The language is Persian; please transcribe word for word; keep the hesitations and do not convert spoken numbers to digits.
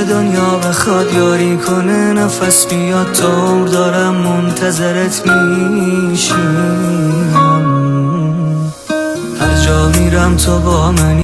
دنیا بخواد یاری کنه نفس بیاد تا عمر دارم منتظرت میشینم. هر جا میرم تو با منی.